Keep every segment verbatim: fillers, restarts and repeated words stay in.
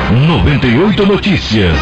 noventa e oito Notícias.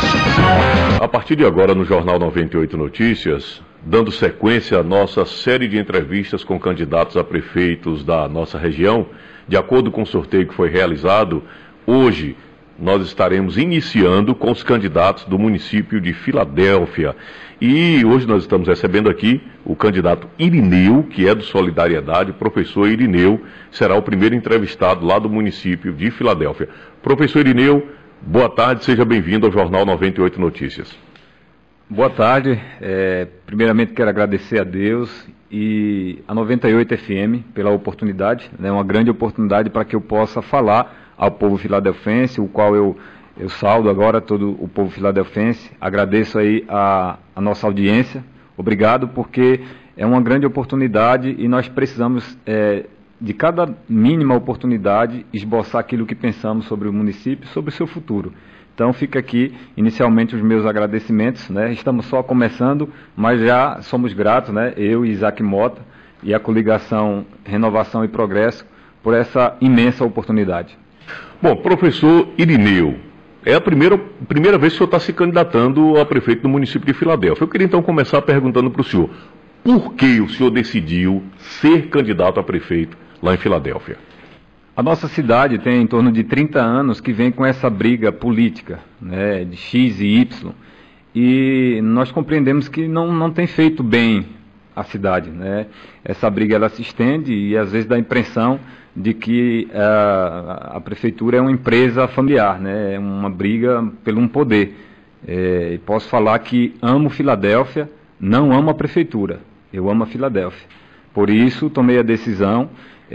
A partir de agora, no Jornal noventa e oito Notícias, dando sequência à nossa série de entrevistas com candidatos a prefeitos da nossa região, de acordo com o sorteio que foi realizado, hoje nós estaremos iniciando com os candidatos do município de Filadélfia. E hoje nós estamos recebendo aqui o candidato Irineu, que é do Solidariedade. O professor Irineu será o primeiro entrevistado lá do município de Filadélfia. Professor Irineu, boa tarde, seja bem-vindo ao Jornal noventa e oito Notícias. Boa tarde, é, primeiramente quero agradecer a Deus e a noventa e oito F M pela oportunidade, é né, uma grande oportunidade para que eu possa falar ao povo filadelfense, o qual eu, eu saldo agora todo o povo filadelfense. Agradeço aí a, a nossa audiência, obrigado, porque é uma grande oportunidade e nós precisamos é, de cada mínima oportunidade esboçar aquilo que pensamos sobre o município, sobre o seu futuro. Então fica aqui inicialmente os meus agradecimentos, né? Estamos só começando, mas já somos gratos, né? Eu e Isaac Mota e a coligação Renovação e Progresso por essa imensa oportunidade. Bom, professor Irineu, é a primeira, primeira vez que o senhor está se candidatando a prefeito do município de Filadélfia. Eu queria então começar perguntando para o senhor, por que o senhor decidiu ser candidato a prefeito lá em Filadélfia? A nossa cidade tem em torno de trinta anos que vem com essa briga política, né, de X e Y, e nós compreendemos que não, não tem feito bem a cidade, né? Essa briga ela se estende e às vezes dá a impressão de que a, a prefeitura é uma empresa familiar, né? É uma briga pelo um poder. É, posso falar que amo Filadélfia, não amo a prefeitura, eu amo a Filadélfia. Por isso tomei a decisão.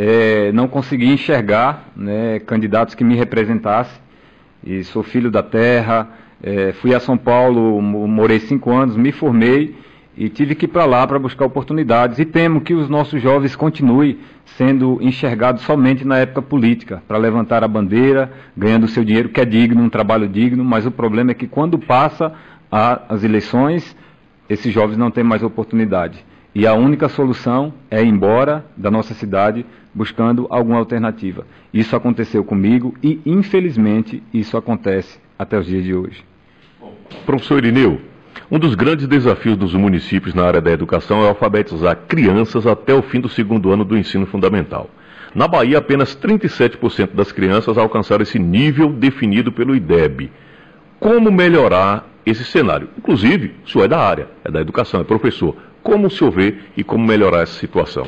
É, não consegui enxergar, né, candidatos que me representassem, e sou filho da terra, é, fui a São Paulo, morei cinco anos, me formei e tive que ir para lá para buscar oportunidades, e temo que os nossos jovens continuem sendo enxergados somente na época política, para levantar a bandeira, ganhando o seu dinheiro, que é digno, um trabalho digno, mas o problema é que quando passa a, as eleições, esses jovens não têm mais oportunidade. E a única solução é ir embora da nossa cidade buscando alguma alternativa. Isso aconteceu comigo e, infelizmente, isso acontece até os dias de hoje. Professor Irineu, um dos grandes desafios dos municípios na área da educação é alfabetizar crianças até o fim do segundo ano do ensino fundamental. Na Bahia, apenas trinta e sete por cento das crianças alcançaram esse nível definido pelo I D E B. Como melhorar esse cenário? Inclusive, o senhor é da área, é da educação, é professor. Como o senhor vê e como melhorar essa situação?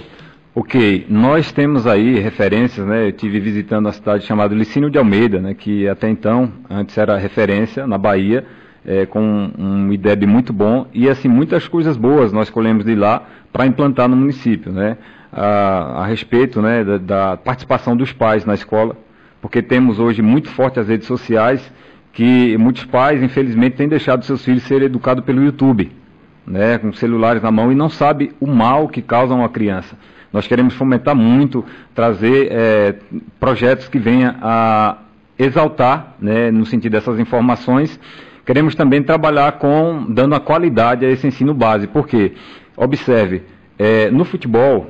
Ok, nós temos aí referências, né? Eu estive visitando uma cidade chamada Licínio de Almeida, né? Que até então, antes era referência na Bahia, é, com um I D E B muito bom, e assim, muitas coisas boas nós colhemos de lá para implantar no município, né? A, a respeito, né, da, da participação dos pais na escola, porque temos hoje muito forte as redes sociais, que muitos pais, infelizmente, têm deixado seus filhos serem educados pelo YouTube, né, com celulares na mão, e não sabe o mal que causa uma criança. Nós queremos fomentar muito, trazer é, projetos que venham a exaltar, né, no sentido dessas informações. Queremos também trabalhar com, dando a qualidade a esse ensino base, porque, observe, é, no futebol,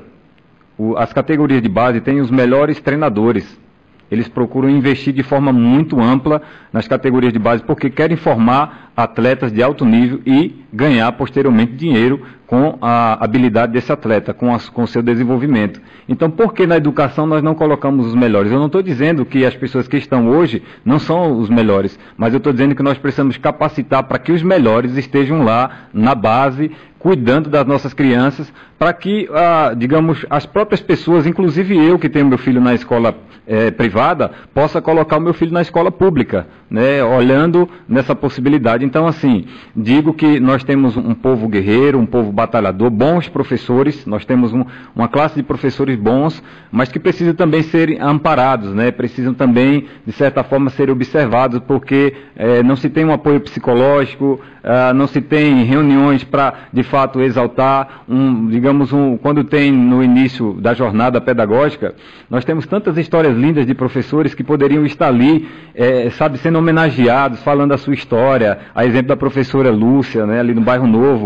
o, as categorias de base têm os melhores treinadores. Eles procuram investir de forma muito ampla nas categorias de base, porque querem formar atletas de alto nível e ganhar posteriormente dinheiro com a habilidade desse atleta, com, as, com o seu desenvolvimento. Então, por que na educação nós não colocamos os melhores? Eu não estou dizendo que as pessoas que estão hoje não são os melhores, mas eu estou dizendo que nós precisamos capacitar para que os melhores estejam lá na base, cuidando das nossas crianças, para que, ah, digamos, as próprias pessoas, inclusive eu que tenho meu filho na escola eh, privada, possa colocar o meu filho na escola pública, né, olhando nessa possibilidade. Então, assim, digo que nós temos um povo guerreiro, um povo batalhador, bons professores, nós temos um, uma classe de professores bons, mas que precisam também serem amparados, né, precisam também, de certa forma, serem observados, porque eh, não se tem um apoio psicológico, ah, não se tem reuniões para, de fato, exaltar, um, digamos, um, quando tem no início da jornada pedagógica, nós temos tantas histórias lindas de professores que poderiam estar ali, é, sabe, sendo homenageados, falando a sua história, a exemplo da professora Lúcia, né, ali no Bairro Novo,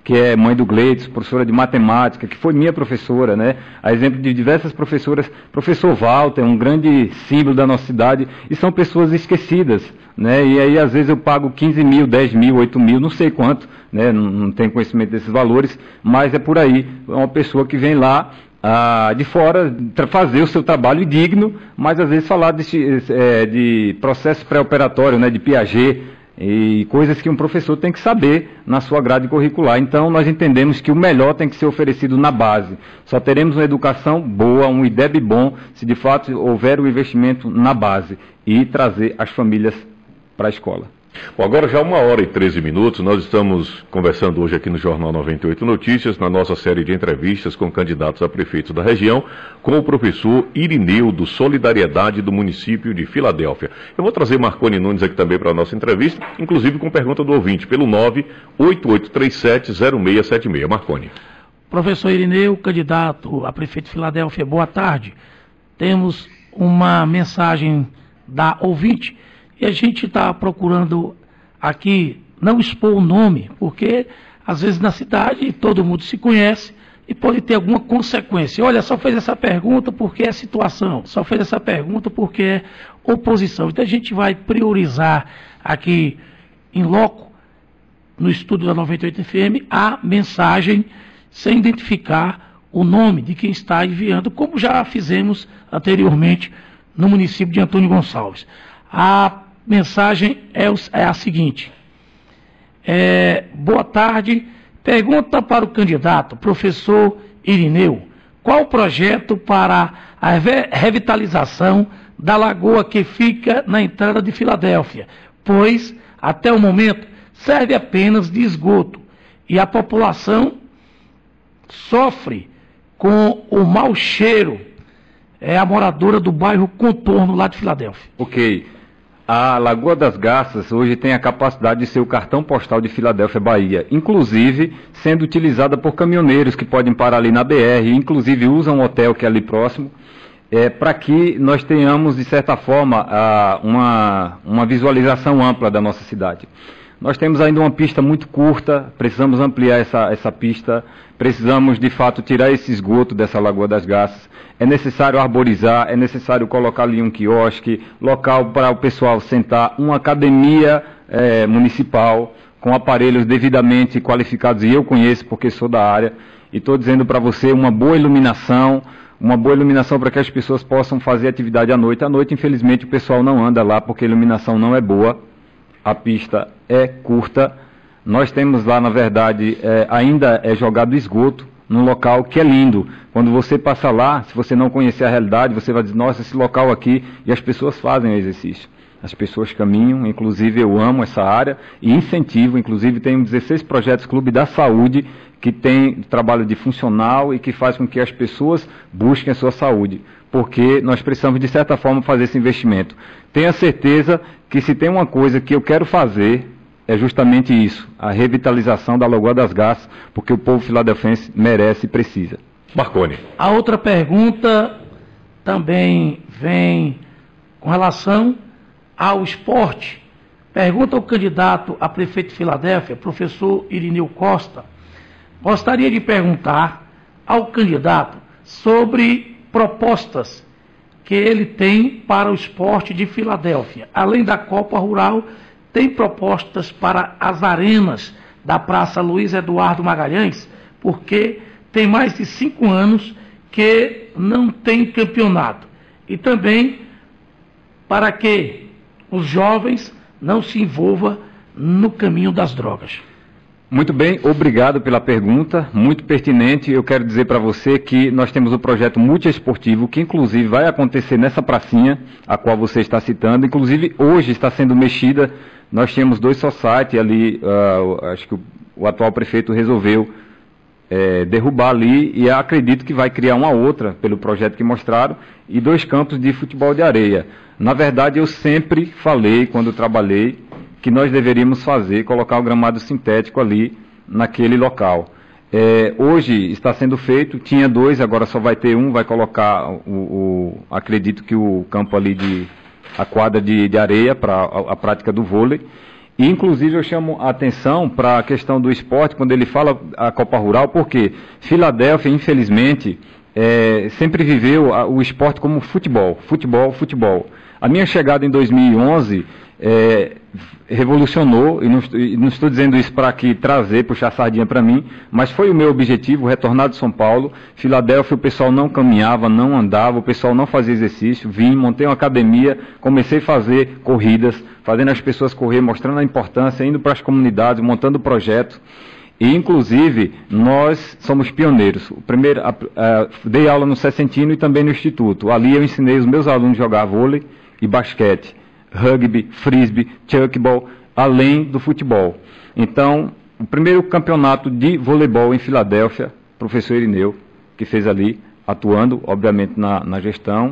que é mãe do Gleides, professora de matemática, que foi minha professora, né? A exemplo de diversas professoras, professor Walter, um grande símbolo da nossa cidade, e são pessoas esquecidas, né? E aí às vezes eu pago quinze mil, dez mil, oito mil, não sei quanto, né? Não, não tenho conhecimento desses valores, mas é por aí, é uma pessoa que vem lá Ah, de fora, fazer o seu trabalho digno, mas às vezes falar de, é, de processo pré-operatório, né, de Piaget, e coisas que um professor tem que saber na sua grade curricular. Então nós entendemos que o melhor tem que ser oferecido na base. Só teremos uma educação boa, um I D E B bom, se de fato houver o investimento na base e trazer as famílias para a escola. Bom, agora já uma hora e treze minutos, nós estamos conversando hoje aqui no Jornal noventa e oito Notícias, na nossa série de entrevistas com candidatos a prefeitos da região, com o professor Irineu, do Solidariedade do município de Filadélfia. Eu vou trazer Marconi Nunes aqui também para a nossa entrevista, inclusive com pergunta do ouvinte, pelo nove oito oito três sete zero seis sete seis. Marconi. Professor Irineu, candidato a prefeito de Filadélfia, boa tarde. Temos uma mensagem da ouvinte. E a gente está procurando aqui não expor o nome, porque às vezes na cidade todo mundo se conhece e pode ter alguma consequência. Olha, só fez essa pergunta porque é situação, só fez essa pergunta porque é oposição. Então a gente vai priorizar aqui em loco, no estúdio da noventa e oito F M, a mensagem sem identificar o nome de quem está enviando, como já fizemos anteriormente no município de Antônio Gonçalves. A mensagem é, o, é a seguinte, é, boa tarde, pergunta para o candidato, professor Irineu, qual o projeto para a revitalização da lagoa que fica na entrada de Filadélfia, pois, até o momento, serve apenas de esgoto e a população sofre com o mau cheiro, é a moradora do bairro Contorno, lá de Filadélfia. Ok. A Lagoa das Garças hoje tem a capacidade de ser o cartão postal de Filadélfia, Bahia, inclusive sendo utilizada por caminhoneiros que podem parar ali na B R, inclusive usam um hotel que é ali próximo, é, para que nós tenhamos, de certa forma, a, uma, uma visualização ampla da nossa cidade. Nós temos ainda uma pista muito curta, precisamos ampliar essa, essa pista, precisamos, de fato, tirar esse esgoto dessa Lagoa das Garças. É necessário arborizar, é necessário colocar ali um quiosque, local para o pessoal sentar, uma academia é, municipal, com aparelhos devidamente qualificados, e eu conheço porque sou da área, e estou dizendo para você uma boa iluminação, uma boa iluminação para que as pessoas possam fazer atividade à noite. À noite, infelizmente, o pessoal não anda lá porque a iluminação não é boa, a pista é curta, nós temos lá, na verdade, é, ainda é jogado esgoto, num local que é lindo. Quando você passa lá, se você não conhecer a realidade, você vai dizer, nossa, esse local aqui, e as pessoas fazem o exercício. As pessoas caminham, inclusive eu amo essa área e incentivo, inclusive tenho dezesseis projetos Clube da Saúde, que tem trabalho de funcional e que faz com que as pessoas busquem a sua saúde, porque nós precisamos, de certa forma, fazer esse investimento. Tenha certeza que se tem uma coisa que eu quero fazer, é justamente isso, a revitalização da Lagoa das Garças, porque o povo filadelfense merece e precisa. Marconi. A outra pergunta também vem com relação ao esporte. Pergunta ao candidato a prefeito de Filadélfia, professor Irineu Costa. Gostaria de perguntar ao candidato sobre propostas que ele tem para o esporte de Filadélfia. Além da Copa Rural, tem propostas para as arenas da Praça Luiz Eduardo Magalhães, porque tem mais de cinco anos que não tem campeonato. E também para que os jovens não se envolvam no caminho das drogas. Muito bem, obrigado pela pergunta, muito pertinente. Eu quero dizer para você que nós temos o projeto multiesportivo, que inclusive vai acontecer nessa pracinha, a qual você está citando. Inclusive hoje está sendo mexida, nós tínhamos dois society ali, uh, acho que o, o atual prefeito resolveu é, derrubar ali, e acredito que vai criar uma outra, pelo projeto que mostraram, e dois campos de futebol de areia. Na verdade, eu sempre falei, quando trabalhei, que nós deveríamos fazer, colocar o gramado sintético ali, naquele local. É, hoje está sendo feito, tinha dois, agora só vai ter um, vai colocar, o, o acredito que o campo ali, de, a quadra de, de areia para a, a prática do vôlei. E, inclusive, eu chamo a atenção para a questão do esporte, quando ele fala a Copa Rural, porque Filadélfia, infelizmente, é, sempre viveu a, o esporte como futebol, futebol, futebol. A minha chegada em dois mil e onze é, revolucionou, e não, e não estou dizendo isso para aqui trazer, puxar sardinha para mim, mas foi o meu objetivo, retornar de São Paulo. Filadélfia, o pessoal não caminhava, não andava, o pessoal não fazia exercício. Vim, montei uma academia, comecei a fazer corridas, fazendo as pessoas correr, mostrando a importância, indo para as comunidades, montando projetos. E, inclusive, nós somos pioneiros. O primeiro, a, a, dei aula no Sessentino e também no Instituto. Ali eu ensinei os meus alunos a jogar vôlei e basquete, rugby, frisbee, chuckball, além do futebol. Então, o primeiro campeonato de voleibol em Filadélfia, professor Irineu, que fez ali, atuando, obviamente, na, na gestão.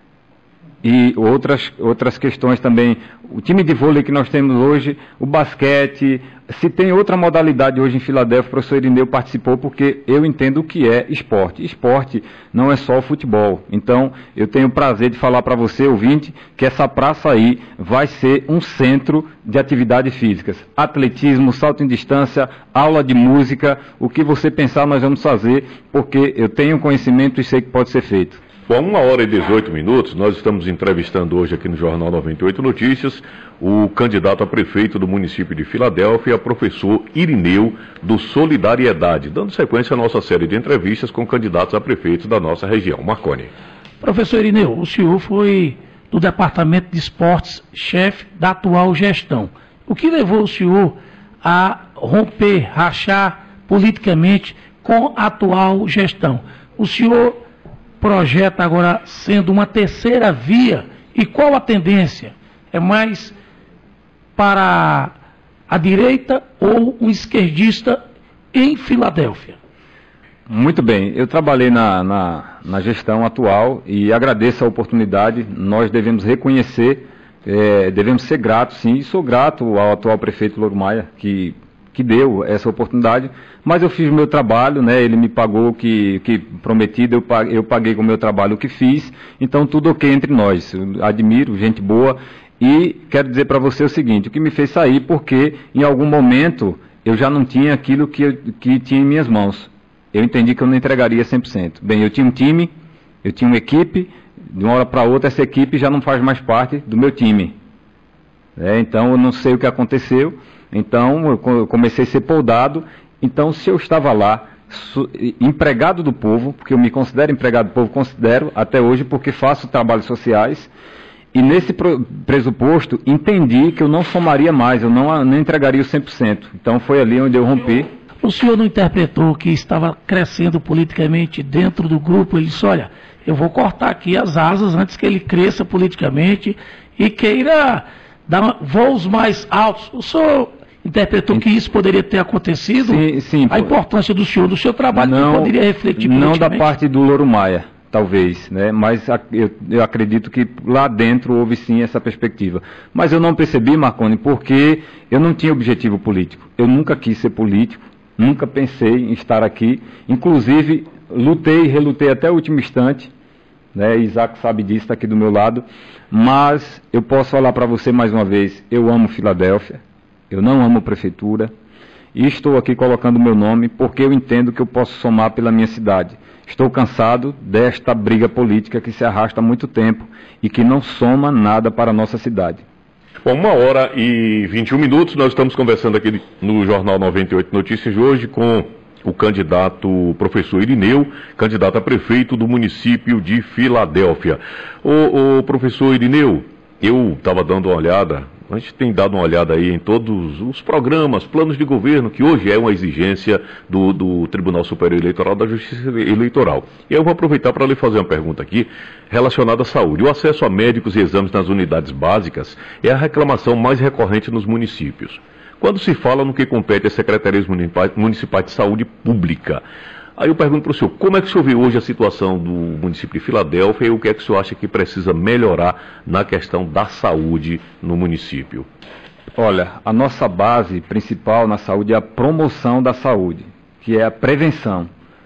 E outras, outras questões também, o time de vôlei que nós temos hoje, o basquete, se tem outra modalidade hoje em Filadélfia, o professor Irineu participou, porque eu entendo o que é esporte. Esporte não é só o futebol. Então, eu tenho o prazer de falar para você, ouvinte, que essa praça aí vai ser um centro de atividades físicas. Atletismo, salto em distância, aula de música, o que você pensar nós vamos fazer, porque eu tenho conhecimento e sei que pode ser feito. Bom, uma hora e dezoito minutos, nós estamos entrevistando hoje aqui no Jornal noventa e oito Notícias o candidato a prefeito do município de Filadélfia, professor Irineu, do Solidariedade, dando sequência à nossa série de entrevistas com candidatos a prefeitos da nossa região. Marconi. Professor Irineu, o senhor foi do Departamento de Esportes, chefe da atual gestão. O que levou o senhor a romper, rachar politicamente com a atual gestão? O senhor projeta agora sendo uma terceira via, e qual a tendência? É mais para a direita ou um esquerdista em Filadélfia? Muito bem, eu trabalhei na, na, na gestão atual e agradeço a oportunidade. Nós devemos reconhecer, é, devemos ser gratos, sim, e sou grato ao atual prefeito Louro Maia, que que deu essa oportunidade, mas eu fiz o meu trabalho, né, ele me pagou o que, que prometido, eu paguei, eu paguei com o meu trabalho o que fiz, então tudo ok entre nós, eu admiro, gente boa, e quero dizer para você o seguinte, o que me fez sair, porque em algum momento eu já não tinha aquilo que, eu, que tinha em minhas mãos, eu entendi que eu não entregaria cem por cento. Bem, eu tinha um time, eu tinha uma equipe, de uma hora para outra essa equipe já não faz mais parte do meu time, é, então eu não sei o que aconteceu. Então, eu comecei a ser poldado. Então, se eu estava lá, empregado do povo, porque eu me considero empregado do povo, considero até hoje, porque faço trabalhos sociais, e nesse pressuposto, entendi que eu não somaria mais, eu não, não entregaria o cem por cento. Então, foi ali onde eu rompi. O senhor não interpretou que estava crescendo politicamente dentro do grupo? Ele disse, olha, eu vou cortar aqui as asas antes que ele cresça politicamente e queira dar voos mais altos. O senhor interpretou que isso poderia ter acontecido? Sim, sim. A importância do senhor, do seu trabalho, não, que poderia refletir não da parte do Louro Maia, talvez, né? Mas a, eu, eu acredito que lá dentro houve sim essa perspectiva. Mas eu não percebi, Marconi, porque eu não tinha objetivo político. Eu nunca quis ser político, nunca pensei em estar aqui. Inclusive, lutei e relutei até o último instante, né? Isaac sabe disso, está aqui do meu lado. Mas eu posso falar para você mais uma vez, eu amo Filadélfia. Eu não amo a prefeitura e estou aqui colocando o meu nome porque eu entendo que eu posso somar pela minha cidade. Estou cansado desta briga política que se arrasta há muito tempo e que não soma nada para a nossa cidade. Bom, uma hora e vinte e um minutos, nós estamos conversando aqui no Jornal noventa e oito Notícias de hoje com o candidato professor Irineu, candidato a prefeito do município de Filadélfia. O, o professor Irineu, eu estava dando uma olhada, a gente tem dado uma olhada aí em todos os programas, planos de governo, que hoje é uma exigência do, do Tribunal Superior Eleitoral, da Justiça Eleitoral. E eu vou aproveitar para lhe fazer uma pergunta aqui relacionada à saúde. O acesso a médicos e exames nas unidades básicas é a reclamação mais recorrente nos municípios. Quando se fala no que compete às secretarias municipais de saúde pública, aí eu pergunto para o senhor, como é que o senhor vê hoje a situação do município de Filadélfia e o que é que o senhor acha que precisa melhorar na questão da saúde no município? Olha, a nossa base principal na saúde é a promoção da saúde, que é a prevenção.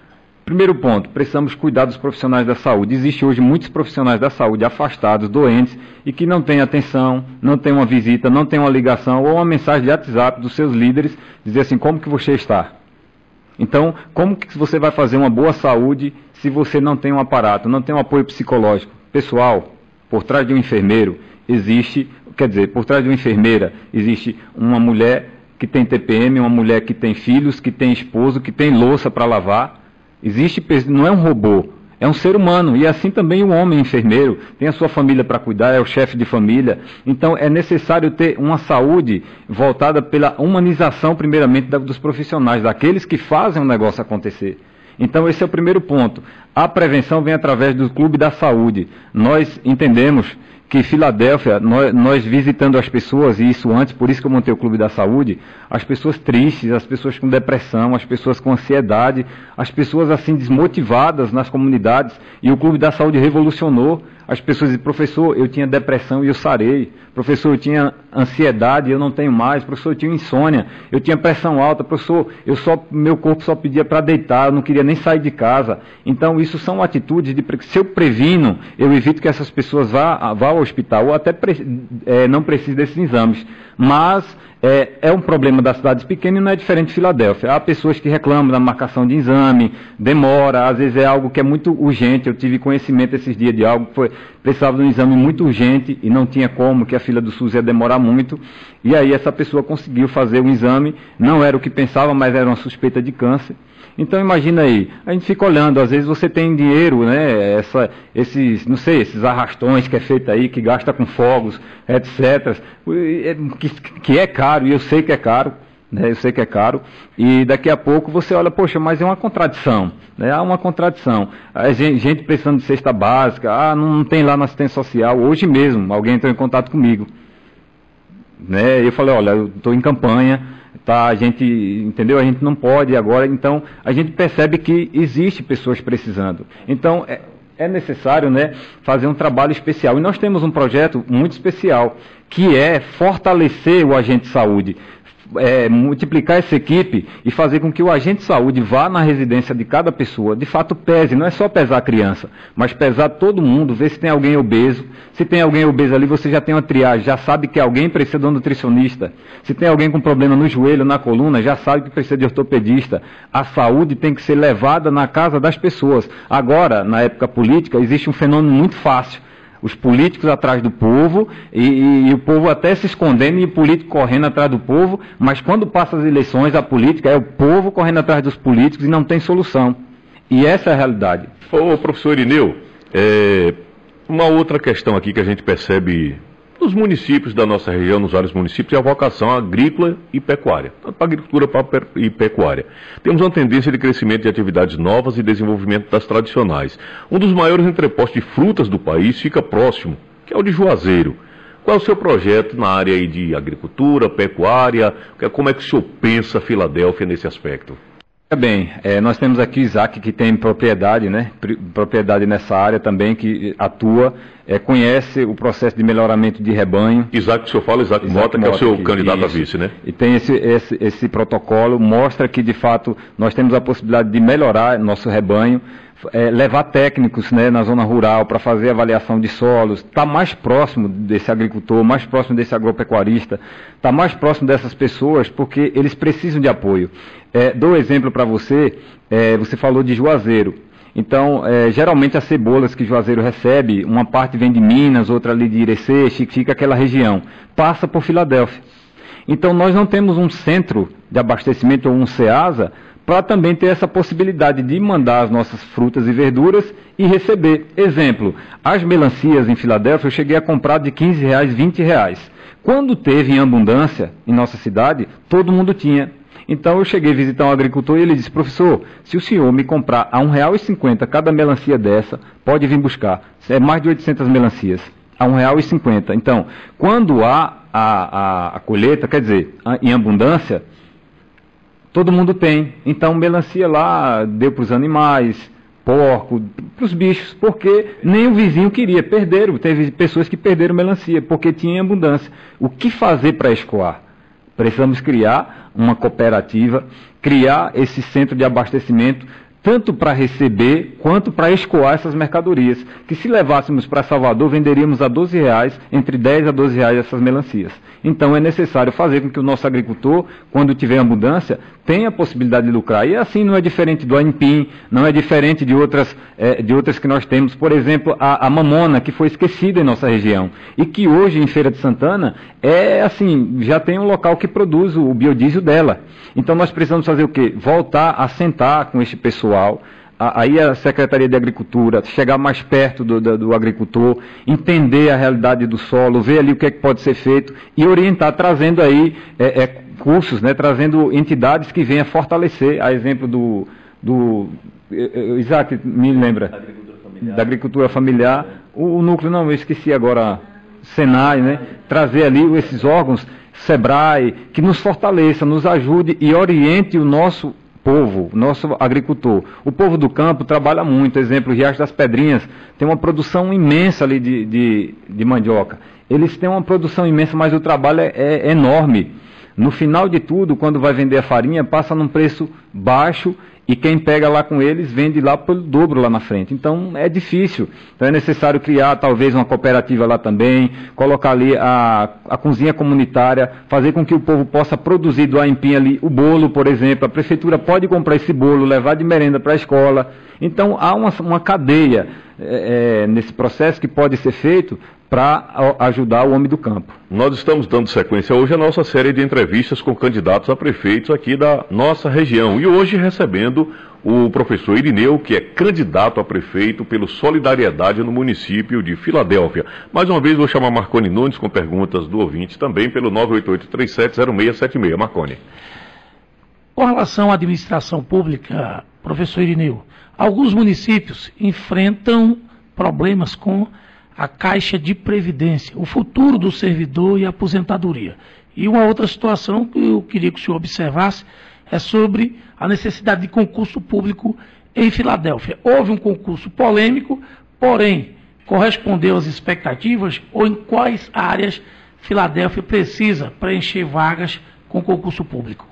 Primeiro ponto, precisamos cuidar dos profissionais da saúde. Existem hoje muitos profissionais da saúde afastados, doentes, e que não têm atenção, não têm uma visita, não têm uma ligação ou uma mensagem de WhatsApp dos seus líderes, dizer assim, como que você está? Então, como que você vai fazer uma boa saúde se você não tem um aparato, não tem um apoio psicológico? Pessoal, por trás de um enfermeiro existe, quer dizer, por trás de uma enfermeira existe uma mulher que tem T P M, uma mulher que tem filhos, que tem esposo, que tem louça para lavar. Existe, não é um robô, é um ser humano. E assim também o homem enfermeiro tem a sua família para cuidar, é o chefe de família. Então é necessário ter uma saúde voltada pela humanização, primeiramente, dos profissionais, daqueles que fazem o negócio acontecer. Então esse é o primeiro ponto. A prevenção vem através do Clube da Saúde. Nós entendemos que Filadélfia, nós, nós visitando as pessoas, e isso antes, por isso que eu montei o Clube da Saúde, as pessoas tristes, as pessoas com depressão, as pessoas com ansiedade, as pessoas assim desmotivadas nas comunidades, e o Clube da Saúde revolucionou. As pessoas dizem, professor, eu tinha depressão e eu sarei. Professor, eu tinha ansiedade e eu não tenho mais. Professor, eu tinha insônia, eu tinha pressão alta. Professor, eu só, meu corpo só pedia para deitar, eu não queria nem sair de casa. Então, isso são atitudes de... Se eu previno, eu evito que essas pessoas vá, vá ao hospital, ou até é, não precisem desses exames. Mas é, é um problema das cidades pequenas e não é diferente de Filadélfia. Há pessoas que reclamam da marcação de exame, demora, às vezes é algo que é muito urgente. Eu tive conhecimento esses dias de algo que foi, precisava de um exame muito urgente e não tinha como, que a fila do SUS ia demorar muito. E aí essa pessoa conseguiu fazer o exame, não era o que pensava, mas era uma suspeita de câncer. Então imagina aí, a gente fica olhando, às vezes você tem dinheiro, né, essa, esses, não sei, esses arrastões que é feito aí, que gasta com fogos, etcétera, que, que é caro, e eu sei que é caro, né, eu sei que é caro, e daqui a pouco você olha, poxa, mas é uma contradição, né, há uma contradição, a gente, gente precisando de cesta básica, ah, não, não tem lá na assistência social, hoje mesmo, alguém entrou em contato comigo, né, eu falei, olha, eu estou em campanha, tá, a gente, entendeu? A gente não pode agora, então a gente percebe que existe pessoas precisando. Então é, é necessário, né, fazer um trabalho especial. E nós temos um projeto muito especial, que é fortalecer o agente de saúde. É, multiplicar essa equipe e fazer com que o agente de saúde vá na residência de cada pessoa, de fato pese, não é só pesar a criança, mas pesar todo mundo, ver se tem alguém obeso. Se tem alguém obeso ali, você já tem uma triagem, já sabe que alguém precisa de um nutricionista. Se tem alguém com problema no joelho, na coluna, já sabe que precisa de ortopedista. A saúde tem que ser levada na casa das pessoas. Agora, na época política, existe um fenômeno muito fácil. Os políticos atrás do povo, e, e, e o povo até se escondendo e o político correndo atrás do povo, mas quando passa as eleições, a política é o povo correndo atrás dos políticos e não tem solução. E essa é a realidade. Ô, professor Irineu, é, uma outra questão aqui que a gente percebe nos municípios da nossa região, nos vários municípios, é a vocação agrícola e pecuária, tanto para agricultura e pecuária. Temos uma tendência de crescimento de atividades novas e desenvolvimento das tradicionais. Um dos maiores entrepostos de frutas do país fica próximo, que é o de Juazeiro. Qual é o seu projeto na área aí de agricultura, pecuária? Como é que o senhor pensa Filadélfia nesse aspecto? Bem, é, nós temos aqui o Isaac, que tem propriedade, né, propriedade nessa área também, que atua, é, conhece o processo de melhoramento de rebanho. Isaac, que o senhor fala, Isaac, Isaac Mota, que é o seu aqui, candidato isso. a vice, né? E tem esse, esse, esse protocolo, mostra que, de fato, nós temos a possibilidade de melhorar nosso rebanho, é, levar técnicos, né, na zona rural para fazer avaliação de solos, estar tá mais próximo desse agricultor, mais próximo desse agropecuarista, estar tá mais próximo dessas pessoas, porque eles precisam de apoio. É, dou exemplo para você, é, você falou de Juazeiro. Então, é, geralmente as cebolas que Juazeiro recebe, uma parte vem de Minas, outra ali de Irecê, Xique-Xique, aquela região, passa por Filadélfia. Então, nós não temos um centro de abastecimento ou um SEASA para também ter essa possibilidade de mandar as nossas frutas e verduras e receber. Exemplo, as melancias em Filadélfia eu cheguei a comprar de quinze reais, vinte reais. Quando teve em abundância em nossa cidade, todo mundo tinha. Então eu cheguei a visitar um agricultor e ele disse, professor, se o senhor me comprar a um real e cinquenta cada melancia dessa, pode vir buscar. É mais de oitocentas melancias, a um real e cinquenta. Então, quando há a, a, a colheita, quer dizer, a, em abundância, todo mundo tem. Então melancia lá deu para os animais, porco, para os bichos, porque nem o vizinho queria, perderam. Teve pessoas que perderam melancia, porque tinha em abundância. O que fazer para escoar? Precisamos criar uma cooperativa, criar esse centro de abastecimento, tanto para receber quanto para escoar essas mercadorias, que se levássemos para Salvador, venderíamos a doze reais, entre dez a doze reais essas melancias. Então é necessário fazer com que o nosso agricultor, quando tiver abundância, tenha a possibilidade de lucrar. E assim não é diferente do aipim, não é diferente de outras, é, de outras que nós temos. Por exemplo, a, a mamona, que foi esquecida em nossa região, e que hoje em Feira de Santana, é assim, já tem um local que produz o biodiesel dela. Então nós precisamos fazer o quê? Voltar a sentar com este pessoal, aí a Secretaria de Agricultura, chegar mais perto do, do, do agricultor, entender a realidade do solo, ver ali o que é que pode ser feito e orientar, trazendo aí é, é, cursos, né, trazendo entidades que venham fortalecer, a exemplo do, do Isaac, me lembra? Da agricultura familiar. Da agricultura familiar. O, o núcleo, não, eu esqueci agora, Senai, né? Trazer ali esses órgãos, Sebrae, que nos fortaleça, nos ajude e oriente o nosso povo, nosso agricultor. O povo do campo trabalha muito, exemplo, Riacho das Pedrinhas tem uma produção imensa ali de, de, de mandioca. Eles têm uma produção imensa, mas o trabalho é, é enorme. No final de tudo, quando vai vender a farinha, passa num preço baixo e quem pega lá com eles vende lá pelo dobro lá na frente. Então é difícil. Então é necessário criar talvez uma cooperativa lá também, colocar ali a, a cozinha comunitária, fazer com que o povo possa produzir do aipim ali o bolo, por exemplo. A prefeitura pode comprar esse bolo, levar de merenda para a escola. Então há uma, uma cadeia é, nesse processo que pode ser feito para ajudar o homem do campo. Nós estamos dando sequência hoje à nossa série de entrevistas com candidatos a prefeitos aqui da nossa região. E hoje recebendo o professor Irineu, que é candidato a prefeito pelo Solidariedade no município de Filadélfia. Mais uma vez vou chamar Marconi Nunes com perguntas do ouvinte também pelo nove oito oito, três sete zero seis sete seis. Marconi. Com relação à administração pública, professor Irineu, alguns municípios enfrentam problemas com a Caixa de Previdência, o futuro do servidor e a aposentadoria. E uma outra situação que eu queria que o senhor observasse é sobre a necessidade de concurso público em Filadélfia. Houve um concurso polêmico, porém, correspondeu às expectativas ou em quais áreas Filadélfia precisa preencher vagas com concurso público?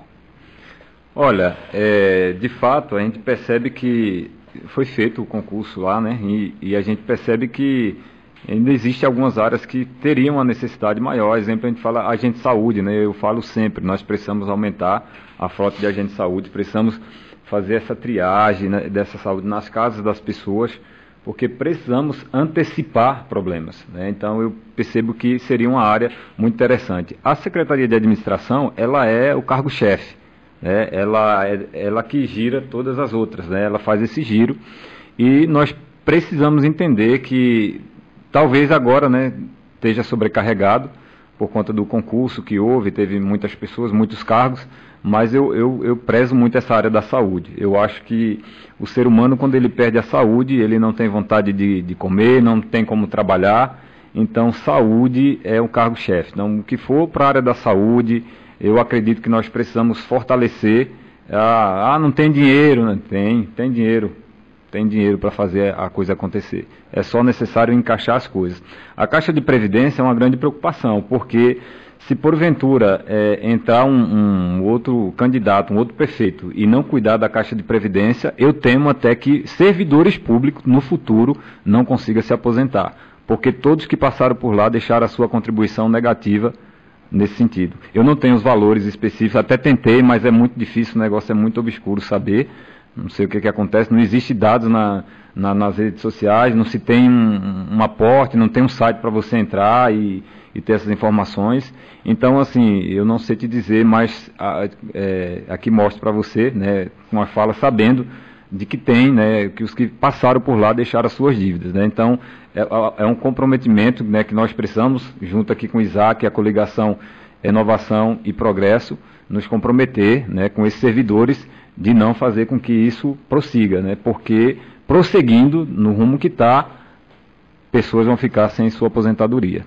Olha, é, de fato, a gente percebe que foi feito o concurso lá, né, e, e a gente percebe que ainda existem algumas áreas que teriam uma necessidade maior. Exemplo, a gente fala agente de saúde, né? Eu falo sempre, nós precisamos aumentar a frota de agente de saúde, precisamos fazer essa triagem, né, dessa saúde nas casas das pessoas, porque precisamos antecipar problemas, né? Então eu percebo que seria uma área muito interessante. A Secretaria de Administração, ela é o cargo-chefe, né? Ela é ela que gira todas as outras, né? Ela faz esse giro e nós precisamos entender que talvez agora, né, esteja sobrecarregado por conta do concurso que houve, teve muitas pessoas, muitos cargos, mas eu, eu, eu prezo muito essa área da saúde. Eu acho que o ser humano, quando ele perde a saúde, ele não tem vontade de, de comer, não tem como trabalhar, então saúde é um cargo-chefe. Então, o que for para a área da saúde, eu acredito que nós precisamos fortalecer. Ah, ah não tem dinheiro, né? Tem, tem dinheiro. Tem dinheiro para fazer a coisa acontecer. É só necessário encaixar as coisas. A Caixa de Previdência é uma grande preocupação, porque se porventura é, entrar um, um outro candidato, um outro prefeito, e não cuidar da Caixa de Previdência, eu temo até que servidores públicos no futuro não consigam se aposentar, porque todos que passaram por lá deixaram a sua contribuição negativa nesse sentido. Eu não tenho os valores específicos, até tentei, mas é muito difícil, o negócio é muito obscuro saber. Não sei o que, que acontece, não existe dados na, na, nas redes sociais, não se tem um, um aporte, não tem um site para você entrar e, e ter essas informações. Então, assim, eu não sei te dizer, mas a, é, aqui mostro para você, né, uma fala sabendo de que tem, né, que os que passaram por lá deixaram as suas dívidas, né. Então, é, é um comprometimento, né, que nós precisamos, junto aqui com o Isaac, a coligação Inovação e Progresso, nos comprometer, né, com esses servidores, de não fazer com que isso prossiga, né? Porque prosseguindo no rumo que está, pessoas vão ficar sem sua aposentadoria.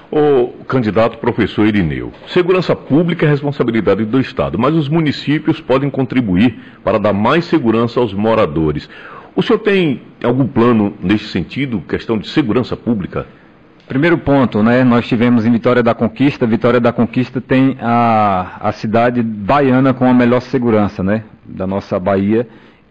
O candidato professor Irineu, segurança pública é responsabilidade do Estado, mas os municípios podem contribuir para dar mais segurança aos moradores. O senhor tem algum plano nesse sentido, questão de segurança pública? Primeiro ponto, né, nós tivemos em Vitória da Conquista, Vitória da Conquista tem a, a cidade baiana com a melhor segurança, né, da nossa Bahia,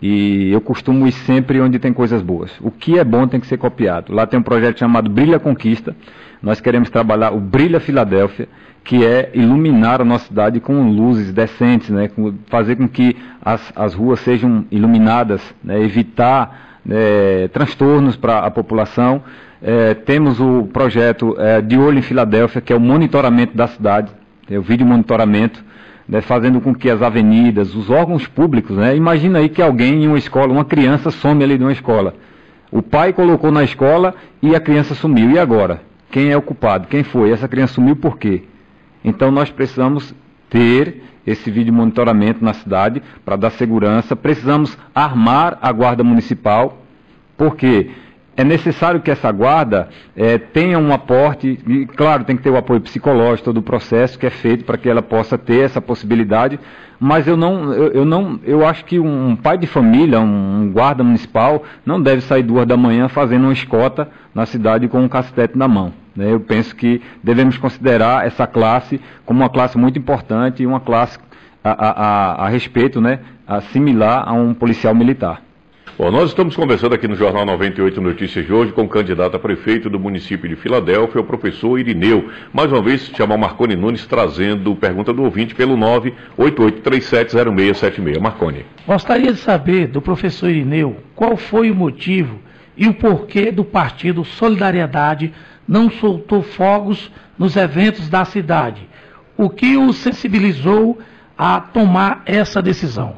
E eu costumo ir sempre onde tem coisas boas. O que é bom tem que ser copiado. Lá tem um projeto chamado Brilha Conquista. Nós queremos trabalhar o Brilha Filadélfia, que é iluminar a nossa cidade com luzes decentes, né? Com, fazer com que as, as ruas sejam iluminadas, né? Evitar é, transtornos para a população. É, temos o projeto é, De Olho em Filadélfia, que é o monitoramento da cidade, é o vídeo monitoramento, né, fazendo com que as avenidas, os órgãos públicos, né, imagina aí que alguém em uma escola, uma criança some ali de uma escola. O pai colocou na escola e a criança sumiu. E agora? Quem é o culpado? Quem foi? Essa criança sumiu por quê? Então nós precisamos ter esse vídeo monitoramento na cidade para dar segurança. Precisamos armar a guarda municipal, porque é necessário que essa guarda é, tenha um aporte, e claro, tem que ter o apoio psicológico, todo o processo que é feito para que ela possa ter essa possibilidade, mas eu não, eu, eu não, eu acho que um pai de família, um guarda municipal, não deve sair duas da manhã fazendo uma escota na cidade com um cacetete na mão. Né? Eu penso que devemos considerar essa classe como uma classe muito importante e uma classe a, a, a, a respeito, né, a similar a um policial militar. Bom, nós estamos conversando aqui no Jornal noventa e oito Notícias de hoje com o candidato a prefeito do município de Filadélfia, o professor Irineu. Mais uma vez, chamar o Marconi Nunes trazendo pergunta do ouvinte pelo nove oito oito três sete zero seis sete seis. Marconi. Gostaria de saber do professor Irineu qual foi o motivo e o porquê do partido Solidariedade não soltou fogos nos eventos da cidade. O que o sensibilizou a tomar essa decisão?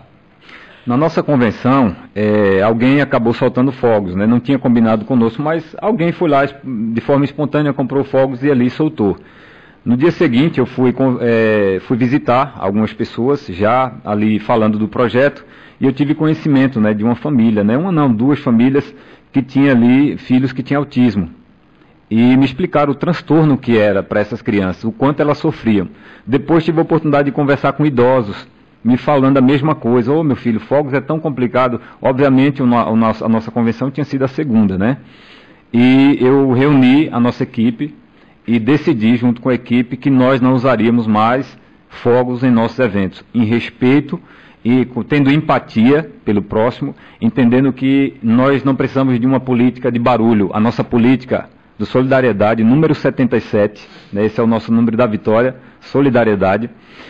Na nossa convenção, é, alguém acabou soltando fogos, né? Não tinha combinado conosco, mas alguém foi lá de forma espontânea, comprou fogos e ali soltou. No dia seguinte eu fui, é, fui visitar algumas pessoas, já ali falando do projeto, e eu tive conhecimento, né, de uma família, né? Uma não, duas famílias que tinham ali filhos que tinham autismo. E me explicaram o transtorno que era para essas crianças, o quanto elas sofriam. Depois tive a oportunidade de conversar com idosos, me falando a mesma coisa. Ô, meu filho, fogos é tão complicado. Obviamente o no, o nosso, a nossa convenção tinha sido a segunda, né? E eu reuni a nossa equipe e decidi, junto com a equipe, que nós não usaríamos mais fogos em nossos eventos, em respeito e tendo empatia pelo próximo, entendendo que nós não precisamos de uma política de barulho. A nossa política do Solidariedade, número setenta e sete, né, esse é o nosso número da vitória, Solidariedade.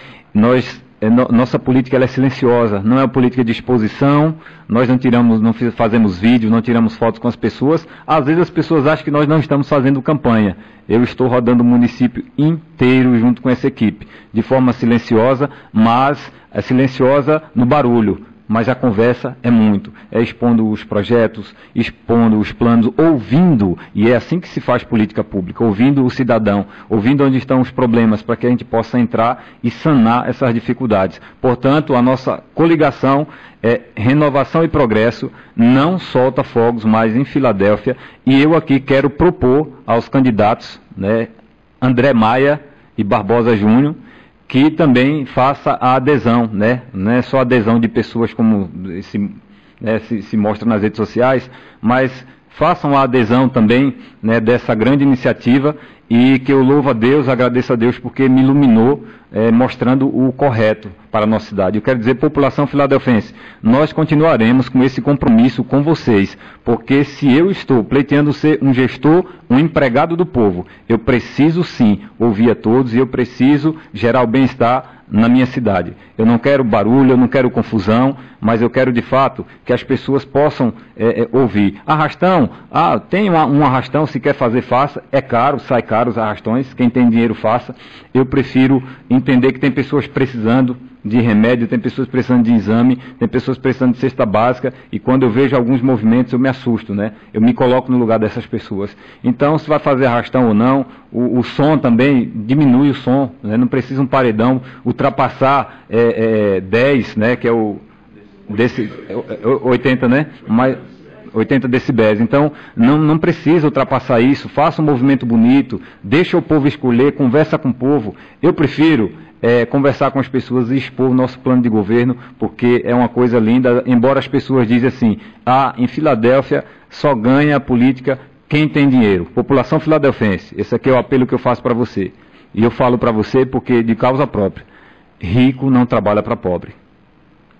Nós, é, no, nossa política ela é silenciosa, não é uma política de exposição, nós não tiramos, não fazemos vídeos, não tiramos fotos com as pessoas. Às vezes as pessoas acham que nós não estamos fazendo campanha. Eu estou rodando o município inteiro junto com essa equipe, de forma silenciosa, mas é silenciosa no barulho. Mas a conversa é muito, é expondo os projetos, expondo os planos, ouvindo, e é assim que se faz política pública, ouvindo o cidadão, ouvindo onde estão os problemas, para que a gente possa entrar e sanar essas dificuldades. Portanto, a nossa coligação é Renovação e Progresso, não solta fogos mais em Filadélfia, e eu aqui quero propor aos candidatos, né, André Maia e Barbosa Júnior, que também faça a adesão, né? Não é só adesão de pessoas como se, né, se, se mostra nas redes sociais, mas façam a adesão também, né, dessa grande iniciativa, e que eu louvo a Deus, agradeço a Deus porque me iluminou, é, mostrando o correto para a nossa cidade. Eu quero dizer, população filadelfense, nós continuaremos com esse compromisso com vocês, porque se eu estou pleiteando ser um gestor, um empregado do povo, eu preciso sim ouvir a todos e eu preciso gerar o bem-estar na minha cidade. Eu não quero barulho, eu não quero confusão, mas eu quero de fato que as pessoas possam é, é, ouvir. Arrastão, ah, tem uma, um arrastão, se quer fazer, faça, é caro, sai caro os arrastões, quem tem dinheiro faça. Eu prefiro entender que tem pessoas precisando de remédio, tem pessoas precisando de exame, tem pessoas precisando de cesta básica, e quando eu vejo alguns movimentos eu me assusto, né? Eu me coloco no lugar dessas pessoas. Então, se vai fazer arrastão ou não, o, o som também, diminui o som, né? Não precisa um paredão ultrapassar é, é, dez, né? Que é o desse, oitenta, né? Mas oitenta decibéis. Então, não, não precisa ultrapassar isso, faça um movimento bonito, deixa o povo escolher, conversa com o povo. Eu prefiro é, conversar com as pessoas e expor o nosso plano de governo, porque é uma coisa linda, embora as pessoas dizem assim, ah, em Filadélfia só ganha a política quem tem dinheiro. População filadelfense, esse aqui é o apelo que eu faço para você. E eu falo para você porque de causa própria, rico não trabalha para pobre.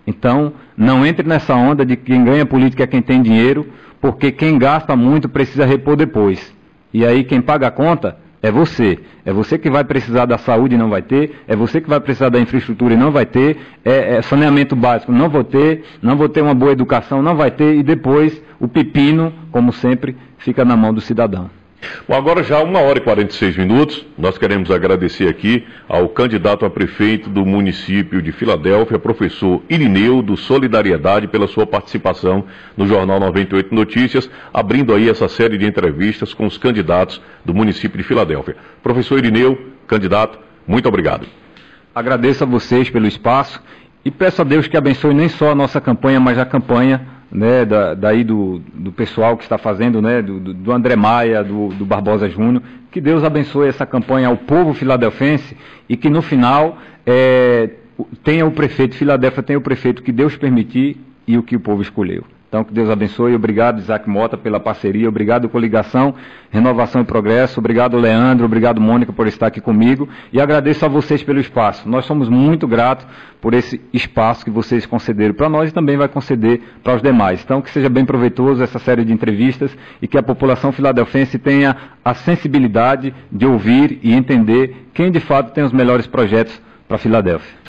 Então, não entre nessa onda de quem ganha política é quem tem dinheiro, porque quem gasta muito precisa repor depois. E aí quem paga a conta é você. É você que vai precisar da saúde e não vai ter, é você que vai precisar da infraestrutura e não vai ter, é, é saneamento básico, não vou ter, não vou ter uma boa educação, não vai ter, e depois o pepino, como sempre, fica na mão do cidadão. Bom, agora já uma hora e quarenta e seis minutos, nós queremos agradecer aqui ao candidato a prefeito do município de Filadélfia, professor Irineu, do Solidariedade, pela sua participação no Jornal noventa e oito Notícias, abrindo aí essa série de entrevistas com os candidatos do município de Filadélfia. Professor Irineu, candidato, muito obrigado. Agradeço a vocês pelo espaço e peço a Deus que abençoe nem só a nossa campanha, mas a campanha, né, da, daí do, do pessoal que está fazendo, né, do, do André Maia, do, do Barbosa Júnior, que Deus abençoe essa campanha ao povo filadelfense e que no final é, tenha o prefeito, Filadélfia tenha o prefeito que Deus permitir e o que o povo escolheu. Então, que Deus abençoe. Obrigado, Isaac Mota, pela parceria. Obrigado, Coligação, Renovação e Progresso. Obrigado, Leandro. Obrigado, Mônica, por estar aqui comigo. E agradeço a vocês pelo espaço. Nós somos muito gratos por esse espaço que vocês concederam para nós e também vai conceder para os demais. Então, que seja bem proveitoso essa série de entrevistas e que a população filadelfense tenha a sensibilidade de ouvir e entender quem, de fato, tem os melhores projetos para Filadélfia.